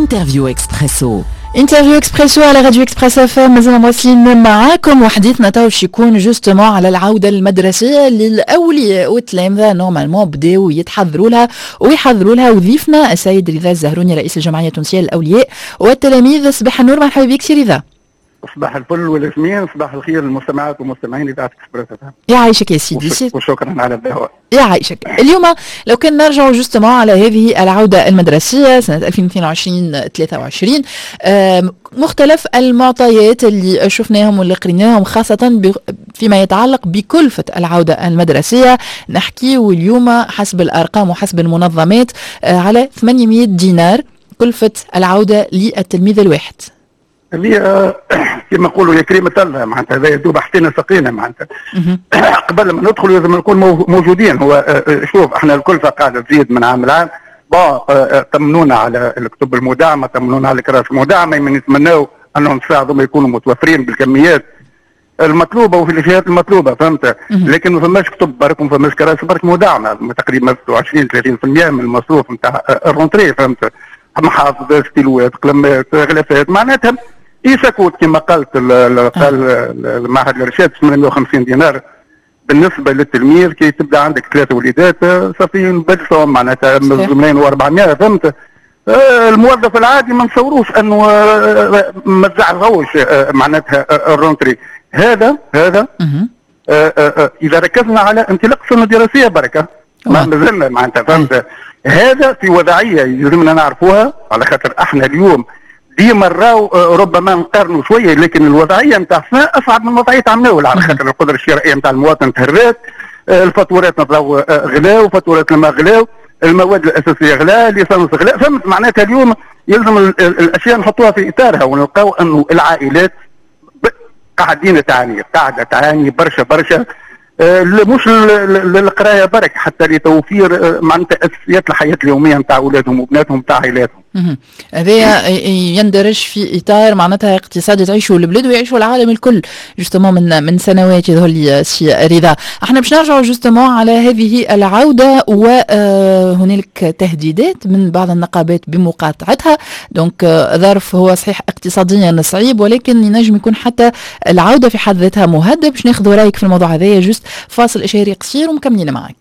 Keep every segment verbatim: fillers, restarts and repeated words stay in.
انترفيو اكسبريسو انترفيو اكسبريسو على راديو اكسبريس اف ام. مازلنا مواصلين معاكم وحديثنا تو باش يكون جوستومون على العوده المدرسيه للاولياء والتلامذه. نورمالمون بداو يتحضروا لها ويحضروا لها، وضيفنا السيد رضا الزهروني رئيس الجمعيه التونسيه للاولياء والتلاميذ. صباح النور، مرحبا بك سي رضا. صباح الفل والياسمين، صباح الخير للمستمعات والمستمعين اذاعه اكسبريس اف ام. يعيشك يا سيدي. وشكرا على الدعوه. يعيشك. اليوم لو كان نرجع جوستومون على هذه العوده المدرسيه سنه ألفين واثنين وعشرين ثلاثة وعشرين، مختلف المعطيات اللي شفناهم واللي قريناهم خاصه فيما يتعلق بكلفه العوده المدرسيه. نحكي واليوم حسب الارقام وحسب المنظمات على ثمانمئة دينار كلفه العوده للتلميذ الواحد. اللي كما نقولوا يا كريمه الله، معناتها هذا يدوب حتينا سقينا. معناتها قبل ما ندخل لازم نكون موجودين. هو شوف احنا الكلفه قاعده تزيد من عام لعام. با طمنونا على الكتب المدعمه، طمنونا على الكراسي المدعمه، من يتمناو انهم الساعه ما يكونوا متوفرين بالكميات المطلوبه وفي الاشياء المطلوبه، فهمت؟ لكن ما فماش كتب برك، ما فماش كراسي برك مدعمه، تقريبا عشرين ثلاثين بالمئة من المصروف نتاع الرونتري، فهمت؟ محافظ، ستيلوات، قلمات، غلافات، معناتها يسكوت كما قالت قال المعهد الارشاد ثمانمئة وخمسين دينار بالنسبه للتلميذ. كي تبدا عندك ثلاثه وليدات صافي نبدلهم معناتها مزمنين وأربعمئة، فهمت؟ الموظف العادي ما نصوروش انه ما تزعلوش معناتها الرونتري. هذا هذا اذا ركزنا على انطلاق السنه الدراسيه بركه ما زلنا معناتها، فهمت؟ هذا في وضعيه يلزمنا نعرفوها، على خاطر احنا اليوم ديما نراو ربما نقارنوا شويه، لكن الوضعيه نتاعنا اصعب من وضعيه عام الاول، على خاطر القدره الشرائيه نتاع المواطن تهرات، الفاتورات نطلعوا غلاو، فاتورات الماء غلاو، المواد الاساسيه غلا، ليسانس غلا، فهمت؟ معناتها اليوم يلزم الاشياء نحطوها في اطارها ونلقاو انه العائلات قاعدين تعاني، قاعده تعاني برشا برشا، مش للقرايه برك، حتى لتوفير معناتها اساسيات الحياه اليوميه نتاع اولادهم وبناتهم نتاع عائلاتهم. هذا يندرج في اطار معناتها اقتصادي تعيشوا البلاد ويعيشوا العالم الكل جوستومون من من سنوات. يظهر لي سي رضا احنا باش نرجعوا جوستومون على هذه العوده، وهنالك تهديدات من بعض النقابات بمقاطعتها. دونك ظرف هو صحيح اقتصاديا صعيب، ولكن ينجم يكون حتى العوده في حد ذاتها مهدد. باش ناخذ رايك في الموضوع هذا. جوست فاصل اشاري قصير ومكملين معك.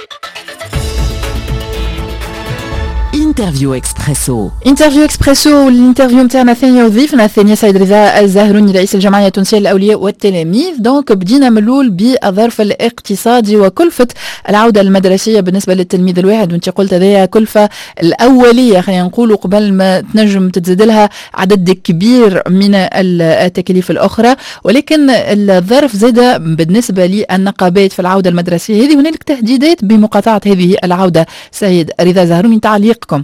انترفيو اكسبريسو انترفيو اكسبريسو الانترفيو نتاعنا الثانيه وضيفنا الثانيه سيد رضا الزهروني رئيس الجمعيه التونسيه للاولياء والتلاميذ. دونك بدينا من الاول بالظرف الاقتصادي وكلفه العوده المدرسيه بالنسبه للتلميذ الواحد، وانت قلت هذه كلفه الاوليه خلينا نقولوا قبل ما تنجم تزيد لها عدد كبير من التكاليف الاخرى. ولكن الظرف زاد بالنسبه للنقابات في العوده المدرسيه هذه، هنالك تهديدات بمقاطعه هذه العوده. سيد رضا الزهروني تعليقكم؟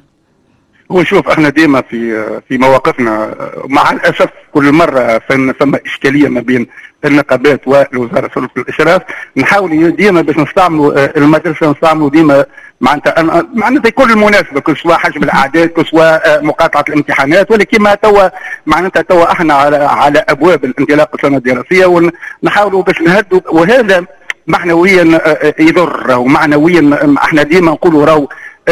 ونشوف احنا ديما في في مواقفنا، مع الاسف كل مره ثم اشكاليه ما بين النقابات والوزاره السلطه الاشراف. نحاول ديما باش نستعملوا المدرسه، نستعملوا ديما معناتها معناتها يكون المناسبه، كل سواء حجم الاعداد، كل سواء مقاطعه الامتحانات، ولكن ما توا معناتها توا احنا على على ابواب الانطلاق السنه الدراسيه، ونحاولوا باش نهدوا، وهذا معنويا يضر، ومعنويا احنا ديما نقولوا راهو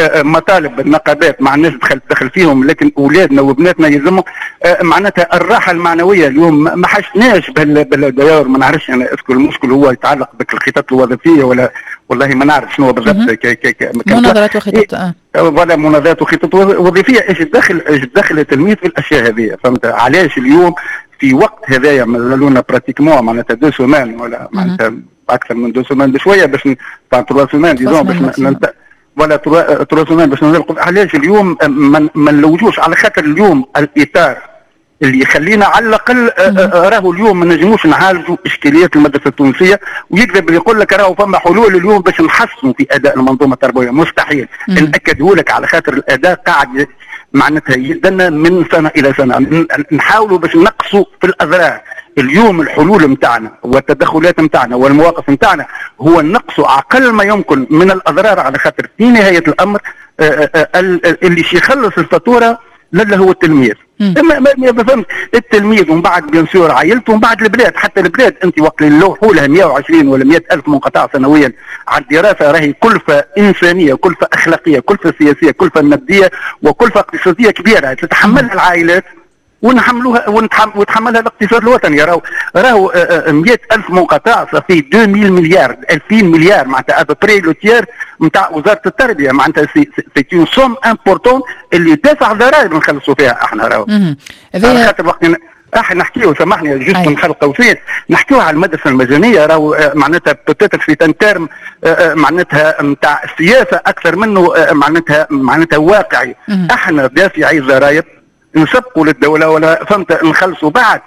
مطالب النقابات ما عندناش دخل دخل فيهم، لكن اولادنا وبناتنا يلزمهم معناتها الراحه المعنويه. اليوم ما حشناش بالديار، ما نعرفش انا اسكو المشكل هو يتعلق بالخطط الوظيفيه ولا والله ما نعرف شنو بالضبط. مناظرات وخطط اه ولا مناظرات وخطط وظيفيه. ايش دخل ايش دخل التلميذ في الاشياء هذه؟ فهمت علاش اليوم في وقت هذايا مازالونا براتيكمون معناتها دو سومان ولا معناتها اكثر من دو سومان بشويه باش تروا سومان ديزون باش ننت... ولا تروا سومان باش نلقوا. علاش اليوم ما نلوجوش؟ على خاطر اليوم الاطار اللي يخلينا على الاقل راهو اليوم ما نجموش نعالجوا اشكاليات المدرسه التونسيه، ويكذب اللي يقول لك راهو فما حلول اليوم باش نحسنوا في اداء المنظومه التربويه. مستحيل. ناكده لك على خاطر الاداء قاعد معناتها يدنا من سنه الى سنه. نحاولوا باش نقصوا في الاضرار. اليوم الحلول نتاعنا والتدخلات نتاعنا والمواقف نتاعنا هو النقص اقل ما يمكن من الاضرار، على خاطر في نهايه الامر اللي يخلص الفاتوره لا هو التلميذ. ما ما فهمت التلميذ ومن بعد بيان سور عائلته ومن بعد البلاد. حتى البلاد انت وقت اللي نلوحوا لها مئة وعشرين ولا مئة ألف منقطع سنويا على الدراسه راهي كلفه انسانيه، كلفه اخلاقيه، كلفه سياسيه، كلفه ماديه وكلفه اقتصاديه كبيره تتحملها العائلات ونحملوها وتحملها الاقتصاد الوطني. راهو راهو مئة ألف منقطع صافي ألفين مليار ألفين مليار معناتها ابري لو تيير نتاع وزاره التربيه. معناتها سي سي اون سوم امبورتون اللي دافع ضرائب نخلصوا فيها احنا. راهو على خاطر وقت احنا نحكيو سامحني جوست نخلق قوسين نحكيو على المدرسه المجانيه. راهو معناتها بوتيتر في تنترم معناتها نتاع السياسه اكثر منه معناتها معناتها واقعي. احنا دافعي الضرائب نسبقوا للدوله ولا فهمت نخلصوا بعد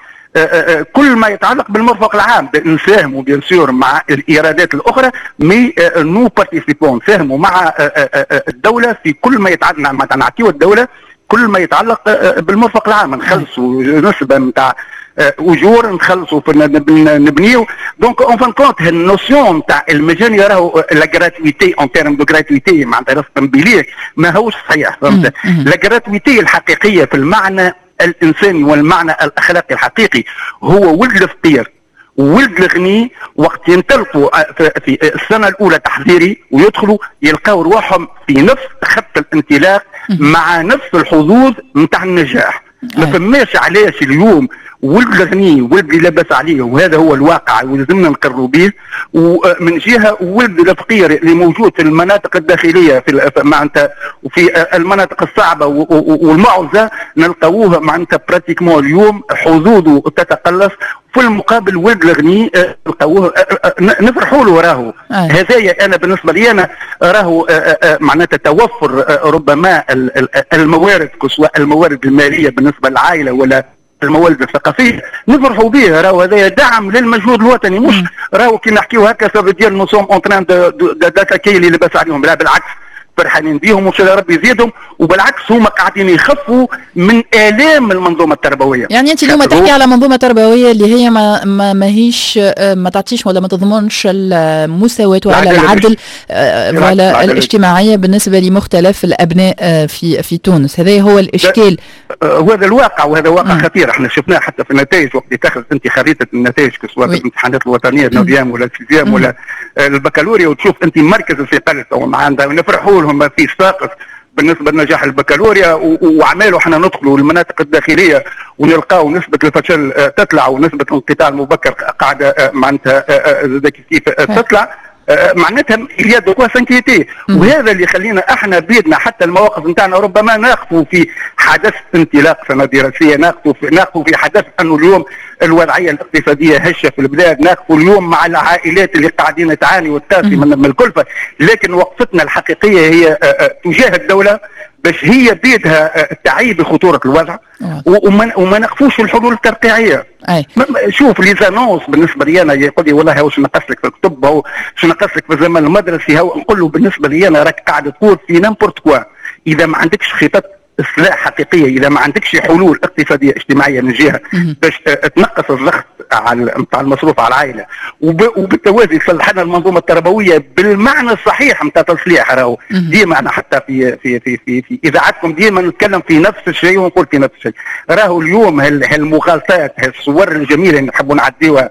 كل ما يتعلق بالمرفق العام نساهموا بيان سور مع الايرادات الاخرى مي نو بارتيسيبون نساهموا مع الدوله في كل ما يتعلق معناتها نعطيو الدوله كل ما يتعلق بالمرفق العام نخلصوا نسبه نتاع اجور نخلصوا في نبنيو. دونك اون فان كونت النوسيون نتاع المجاني راهو لا غراتويتي اون تيرم دو غراتويتي معناتها رسم بليه ما هوش صحيح. فهمت لا غراتويتي الحقيقيه في المعنى الانساني والمعنى الاخلاقي الحقيقي هو ولد الفقير وولد الغني وقت ينطلقوا في السنه الاولى تحضيري ويدخلوا يلقاو رواحهم في نفس خط الانطلاق مع نفس الحظوظ نتاع النجاح. ما فماش علاش اليوم ولد الغني ولد اللي لاباس عليه وهذا هو الواقع ولازمنا نقروا به، ومن جهه ولد الفقير اللي موجود في المناطق الداخليه في معناتها وفي المناطق الصعبه والمعوزه نلقاوه معناتها براتيكمون اليوم حظوظه تتقلص. في المقابل ولد الغني نلقاوه نفرحوا له. راهو هذايا انا بالنسبه لي انا راهو معناتها توفر ربما الموارد سواء الموارد الماليه بالنسبه للعائله ولا الموارد الثقافيه نفرحوا به. راهو هذا دعم للمجهود الوطني مش راهو كي نحكيو هكا سافو دير نو سوم اون تران داتاكي اللي لباس عليهم. لا بالعكس فرحانين بيهم وان شاء الله ربي يزيدهم وبالعكس هما قاعدين يخفوا من الام المنظومه التربويه. يعني انت اليوم تحكي على منظومه تربويه اللي هي ما ما ماهيش ما تعطيش ولا ما تضمنش المساواه ولا العدل ولا الاجتماعيه بالنسبه لمختلف الابناء في في تونس. هذا هو الاشكال وهذا الواقع وهذا واقع م. خطير. احنا شفناه حتى في النتائج وقت تاخذ انت خريطه النتائج سواء في الامتحانات الوطنيه النوبيام ولا الفيزيام ولا البكالوريا وتشوف انت مركز الثقل عندها نفرحوا لهم ما فيش ساقط بالنسبه لنجاح البكالوريا واعماله. احنا ندخلوا المناطق الداخليه ونلقاو نسبه الفشل تطلع ونسبه الانقطاع المبكر قاعده معناتها كيف تطلع معناتها اليا دو كوا سانكيتي. وهذا اللي يخلينا احنا بيدنا حتى المواقف نتاعنا ربما ناخذوا في حدث انطلاق سنه دراسيه، ناخذوا في ناخذوا في حدث انه اليوم الوضعيه الاقتصاديه هشه في البلاد، ناخذوا اليوم مع العائلات اللي قاعدين تعاني وتقاسي من الكلفه. لكن وقفتنا الحقيقيه هي تجاه الدوله باش هي بيدها تعي بخطوره الوضع وما, وما نخفوش الحلول الترقيعيه. شوف لي زانونس بالنسبه لي انا يقول لي والله واش نقص لك في الكتب او شو نقص لك في الزمن المدرسي، هو نقول له بالنسبه لي انا راك قاعد تقول في نيمبورت كوا. اذا ما عندكش خطط اصلاح حقيقيه، اذا ما عندكش حلول اقتصاديه اجتماعيه من جهه باش تنقص الضغط على نتاع المصروف على العائله وبالتوازي تصلح لنا المنظومه التربويه بالمعنى الصحيح نتاع تصليح. راهو ديما انا حتى في في في في, في اذاعتكم ديما نتكلم في نفس الشيء ونقول في نفس الشيء. راهو اليوم هالمغالطات هالصور الجميله اللي نحبوا نعديوها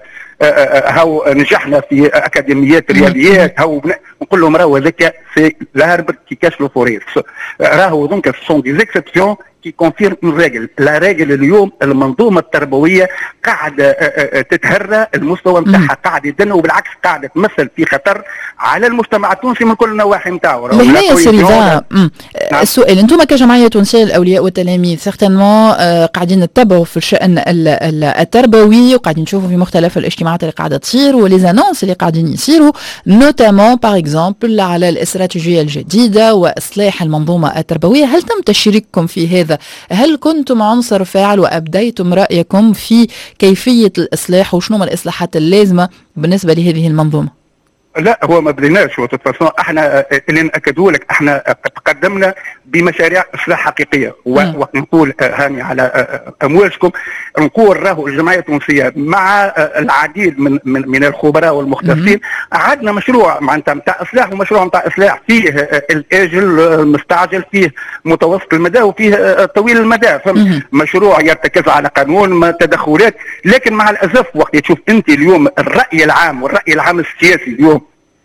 هاو نجحنا في اكاديميات رياضيات هاو نقول لهم راهو هذاك سي لاربر كي كاش لو فورير. راهو دونك سون دي زيكسبسيون كي كونفيرم الراجل. لا راجل اليوم المنظومه التربويه قاعده تتهرى المستوى نتاعها قاعد يدن وبالعكس قاعده تمثل في خطر على المجتمع التونسي من كل النواحي نتاعو. لهنا سيريزا السؤال انتم كجمعيه تونسيه للاولياء والتلاميذ سيغتانمون قاعدين تتبعوا في الشان التربوي وقاعدين نشوفوا في مختلف الاجتماعات اللي قاعده تصير وليزانونس اللي قاعدين يصيروا نوتامون باغ اكزومبل على الاستراتيجيه الجديده واصلاح المنظومه التربويه. هل تم تشريككم في هذا؟ هل كنتم عنصر فاعل وأبديتم رأيكم في كيفية الإصلاح وشنو الإصلاحات اللازمة بالنسبة لهذه المنظومة؟ لا هو ما بديناش. هو تتفصل احنا اللي ناكدوا لك احنا قد تقدمنا بمشاريع اصلاح حقيقيه. وقت نقول هاني على امواجكم، نقول راهو الجمعيه التونسيه مع العديد من من, من الخبراء والمختصين عندنا مشروع معناتها نتاع اصلاح، ومشروع نتاع اصلاح فيه الاجل المستعجل، فيه متوسط المدى، وفيه طويل المدى. فهم مشروع يرتكز على قانون تدخلات، لكن مع الاسف وقت تشوف انت اليوم الراي العام والراي العام السياسي اليوم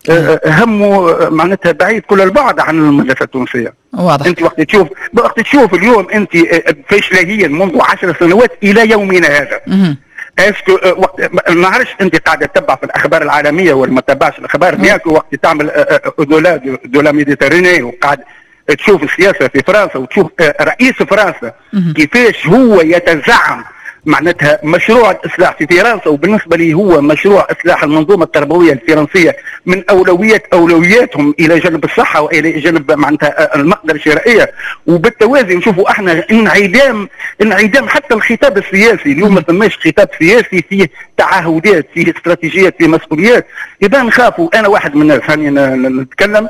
همه معناتها بعيد كل البعد عن المدرسه التونسيه. واضح. انت وقت تشوف وقت تشوف اليوم انت فاشلهيا منذ عشر سنوات الى يومنا هذا. اسكو وقت ما نعرفش انت قاعده تتبع في الاخبار العالميه ولا ما تتبعش الاخبار هناك، وقت تعمل دولا دولا ميديتريني وقاعد تشوف السياسه في فرنسا وتشوف رئيس فرنسا كيفاش هو يتزعم معناتها مشروع الاصلاح في فرنسا، وبالنسبه لي هو مشروع اصلاح المنظومه التربويه الفرنسيه من اولويات اولوياتهم الى جانب الصحه والى جانب معناتها المقدره الشرائيه. وبالتوازي نشوفوا احنا انعدام انعدام حتى الخطاب السياسي اليوم. ما ثماش خطاب سياسي فيه تعهدات، فيه استراتيجيات، فيه مسؤوليات. اذا نخافوا، انا واحد من الناس هاني نتكلم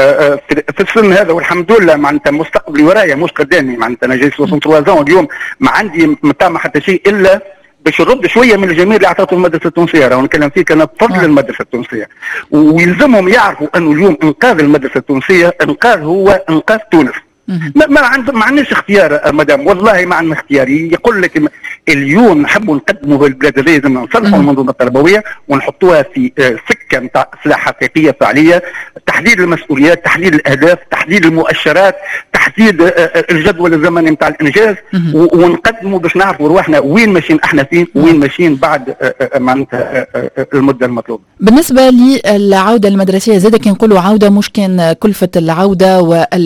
في السن هذا والحمد لله معناتها مستقبلي ورايا مش قدامي، معناتها انا جاي ثلاثة وثلاثين اليوم ما عندي متى حتى شيء الا باش نرد شويه من الجميل اللي اعطته المدرسه التونسيه. راهو نتكلم فيك انا بفضل آه. المدرسه التونسيه، ويلزمهم يعرفوا انه اليوم انقاذ المدرسه التونسيه انقاذ هو انقاذ تونس. ما ما عند ما عندناش اختيار مدام، والله ما عندنا اختيار. يقول لك اليوم نحبوا نقدموا البلاد هذه، لازم نصلحوا المنظومه التربويه ونحطوها في سكه نتاع اصلاح حقيقيه فعليه، تحديد المسؤوليات، تحديد الاهداف، تحديد المؤشرات، تحديد الجدول الزمني نتاع الانجاز، ونقدموا باش نعرفوا رواحنا وين ماشيين احنا فين وين ماشيين بعد معناتها المده المطلوبه. بالنسبه للعوده المدرسيه زاد كي نقولوا عوده مش كان كلفه العوده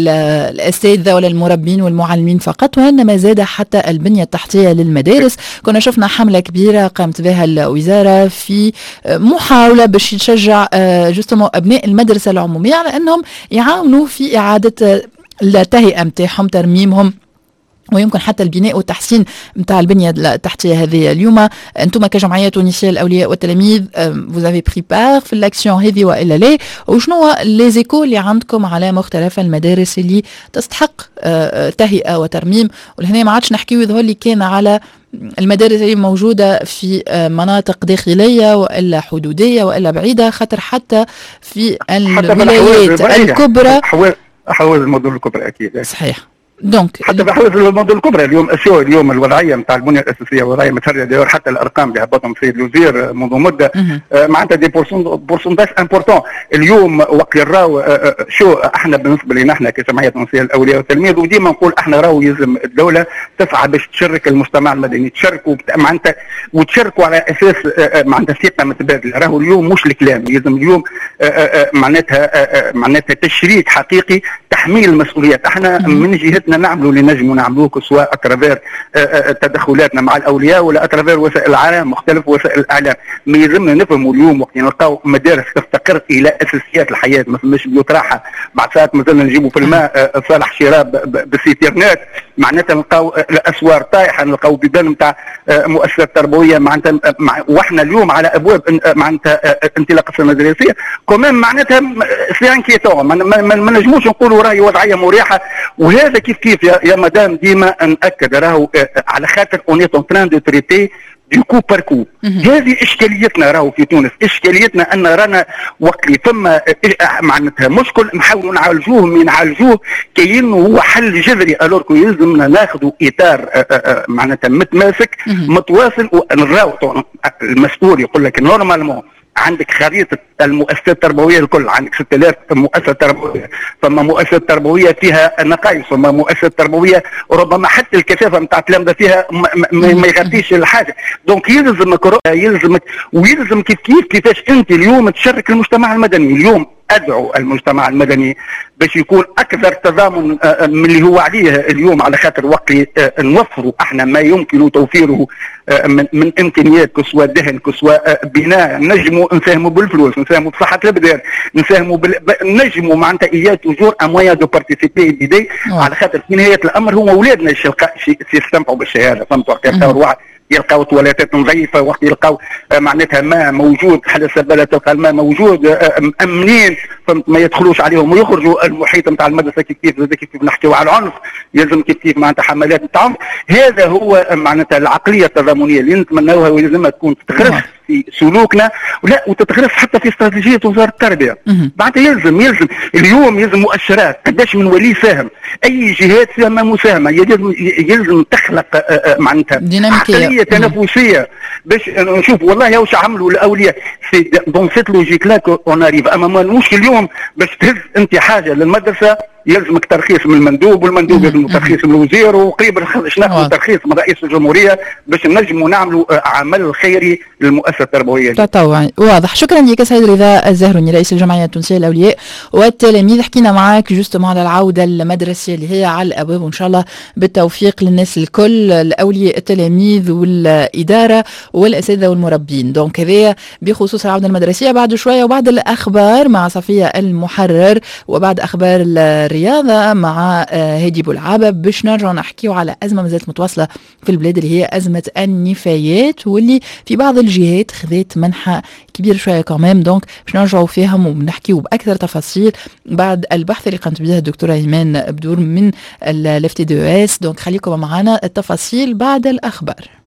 والاساتذه ولا المربين والمعلمين فقط، وانما زاد حتى البنيه التحتيه للمدارس. كنا شفنا حمله كبيره قامت بها الوزاره في محاوله باش تشجع جوستومون ابناء المدرسه العموميه على انهم يعاونوا في اعاده التهيئه نتاعهم، ترميمهم، ويمكن حتى البناء والتحسين نتاع البنيه التحتيه هذه. اليوم انتم كجمعيه تونسيه الاولياء والتلاميذ vous avez pris part في الاكسيون هذه والا لا؟ وشنو لي زيكو اللي عندكم على مختلف المدارس اللي تستحق تهيئه وترميم؟ ولهنا ما عادش نحكيو يظهر لي كان على المدارس اللي موجوده في مناطق داخليه والا حدوديه والا بعيده، خاطر حتى في الولايات الكبرى حوالي المدن الكبرى اكيد صحيح. دونك حتى بحوز المدن الكبرى اليوم اسيو اليوم الوضعيه نتاع البنيه الاساسيه وضعيه متهريه داير، حتى الارقام اللي هبطهم السيد الوزير منذ مده آه معناتها دي بورسونتاج امبورتون. اليوم وقت راهو آه شو احنا بالنسبه لنا احنا كجمعيه تونسيه الاولياء والتلاميذ، وديما نقول احنا راهو يلزم الدوله تسعى باش تشارك المجتمع المدني، تشاركوا معناتها وتشاركوا على اساس آه معناتها ثقه متبادله. راهو اليوم مش الكلام، يلزم اليوم آه آه معناتها آه معناتها تشريك حقيقي، تحميل المسؤوليات. احنا من جهتنا نعملوا اللي نجموا نعملوه سواء اترافير تدخلاتنا مع الاولياء ولا اترافير وسائل الاعلام، مختلف وسائل الاعلام. ما يلزمنا نفهموا اليوم وقت نلقاو مدارس تفتقر الى اساسيات الحياه، ما فماش بيوت راحه بعد ساعات مازلنا نجيبوا في الماء صالح شراب بالسيترنات، معناتها نلقاو الاسوار طايحه، نلقاو بيبان نتاع مؤسسات تربويه معناتها مع واحنا اليوم على ابواب معناتها انطلاق السنه المدرسيه كمان معناتها سي انكيتون. ما نجموش نقولوا راهي وضعيه مريحه. وهذا كيف كيف يا, يا مدام ديما ناكد راهو على خاطر اون ايت اون تران دو تريتي دو كو باركو. هذه اشكاليتنا راهو في تونس، اشكاليتنا ان رانا وقت اللي ثم معناتها مشكل نحاولوا نعالجوه من نعالجوه كأنه هو حل جذري، الوركو يلزمنا ناخذوا اطار معناتها متماسك متواصل. ونراو المسؤول يقول لك نورمالمون عندك خريطه المؤسسات التربويه الكل، عندك ستة آلاف مؤسسه تربويه، فما مؤسسه تربويه فيها نقائص، فما مؤسسه تربويه ربما حتى الكثافه نتاع التلامذه فيها ما يغطيش الحاجه. دونك يلزمك يلزمك ويلزم كيف كيف كيفاش انت اليوم تشارك المجتمع المدني. اليوم ادعو المجتمع المدني باش يكون اكثر تضامن من اللي هو عليه اليوم، على خاطر وقت نوفروا احنا ما يمكن توفيره من, من امكانيات كسوة دهن كسوة بناء، نجموا نساهموا بالفلوس، نساهموا بصحه الابدان، نساهموا بال... نجموا معناتها ايجاد توجور ان مويان دو بارتيسيبي بيدي، على خاطر في نهايه الامر هما اولادنا اللي يستمتعوا بالشهاده. فهمتوا كيف؟ واحد يلقاو تواليتات نظيفه، وقت يلقاو معناتها ماء موجود، حل السباله تلقى الماء موجود، مامنين ما يدخلوش عليهم ويخرجوا. المحيط نتاع المدرسه كيف كيف كيف كيف نحكيو على العنف، يلزم كيف كيف معناتها حملات نتاع عنف. هذا هو معناتها العقليه التضامنيه اللي نتمناوها ولازمها تكون تتغرس في سلوكنا، ولا وتتغرس حتى في استراتيجيه وزاره التربيه. معناتها يلزم يلزم اليوم يلزم مؤشرات قداش من ولي ساهم، اي جهات فيها مساهمه، يلزم يلزم تخلق معناتها عقليه تنافسيه باش نشوف والله واش عملوا الاولياء في دون سيت لوجيك لا اون اريف. اما ما المشكل اليوم باش تهز انت حاجه للمدرسه يلزمك ترخيص من المندوب، والمندوب يلزم ترخيص من الوزير، وقريبا ناخذ ترخيص من رئيس الجمهوريه باش نجموا نعملوا عمل خيري للمؤسسه التربويه تطوعي. واضح. شكرا لك سيد رضا الزهروني رئيس الجمعيه التونسيه للاولياء والتلاميذ. حكينا معك جوستو على العوده المدرسيه اللي هي على الابواب، وان شاء الله بالتوفيق للناس الكل، الاولياء التلاميذ والاداره والاساتذه والمربين. دونك هذايا بخصوص العوده المدرسيه. بعد شويه وبعد الاخبار مع صفيه المحرر، وبعد اخبار الرياضه مع هادي بولعابه، باش نرجع نحكيو على ازمه مازالت متواصله في البلاد اللي هي ازمه النفايات، واللي في بعض الجهات خذت منحى كبير شويه كمان. دونك باش نرجعوا فيهم وبنحكيو باكثر تفاصيل بعد البحث اللي قامت به الدكتوره ايمان بدور من الاف تي دي اس. دونك خليكم معنا التفاصيل بعد الاخبار.